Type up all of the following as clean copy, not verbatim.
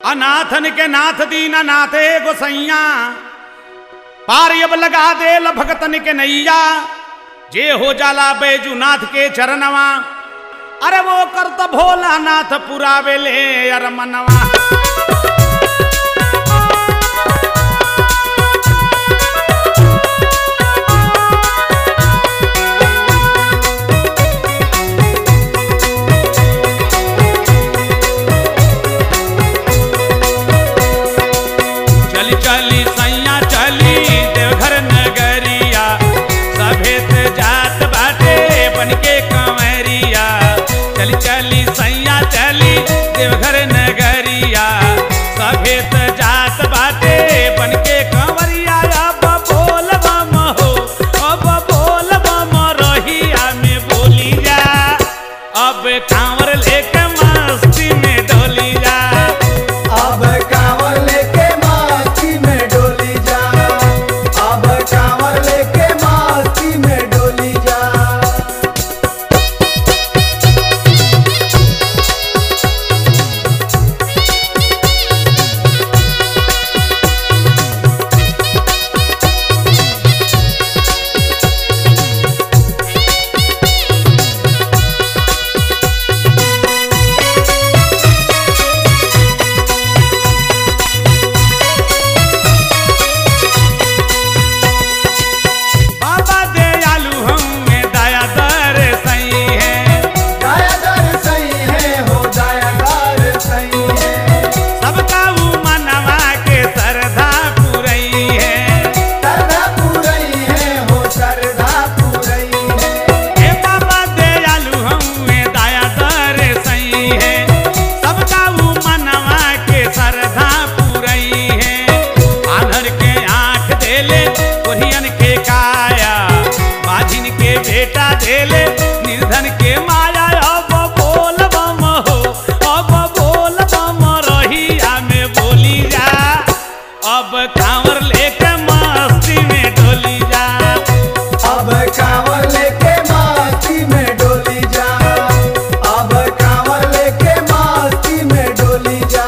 अनाथन के नाथ दीना नाथे गोसैया, पार अब लगा दे भगतन के नैया। जे हो जाला बैजूनाथ के चरणवा, अरे वो करत भोलानाथ पुरावे ले अरमनवा। देवघर नगरिया सभेत जात बाटे बनके कंवरिया। अब बोल बम हो, अब बोल बम रहिया में बोली जा, अब कांवर लेके मस्ती में डोली जा, अब कांवर लेके मस्ती में डोली जा, अब कांवर लेके मस्ती में डोली जा। बेटा देले निर्धन के माया। अब बोल बम हो, अब बोल बम रहिया में बोली जा, अब कांवर लेके मस्ती में डोली जा, अब कांवर लेके मस्ती में डोली जा, अब कांवर लेके मस्ती में डोली जा।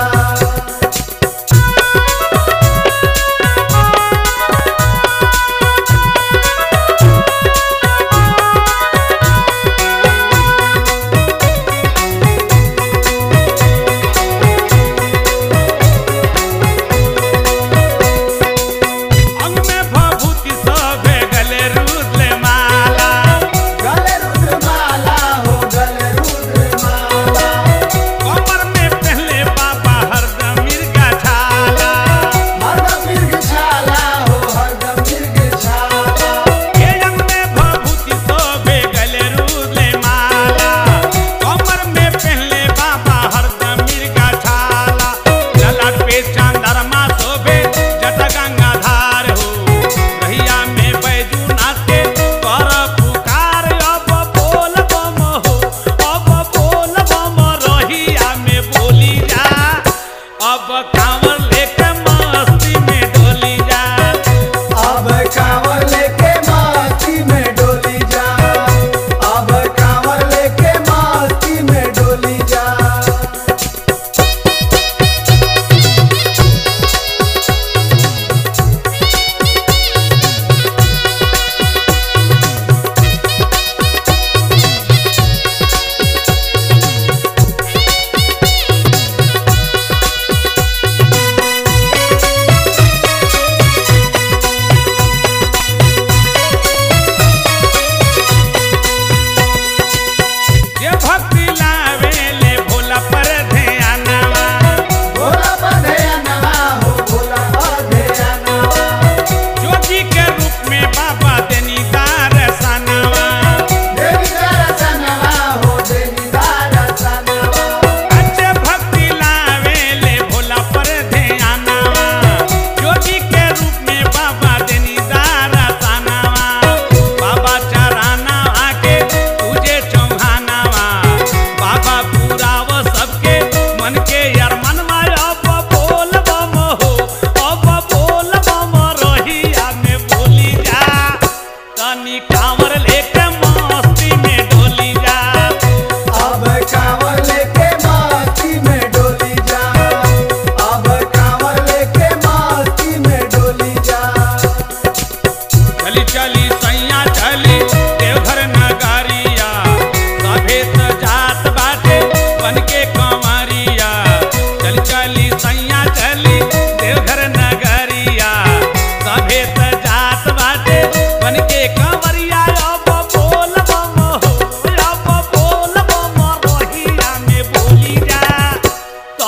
अब कांवर लेके मस्ती में डोली जा, अब कांवर लेके मस्ती में डोली जा, अब कांवर लेके मस्ती में डोली जा।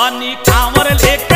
तनी कांवर लेके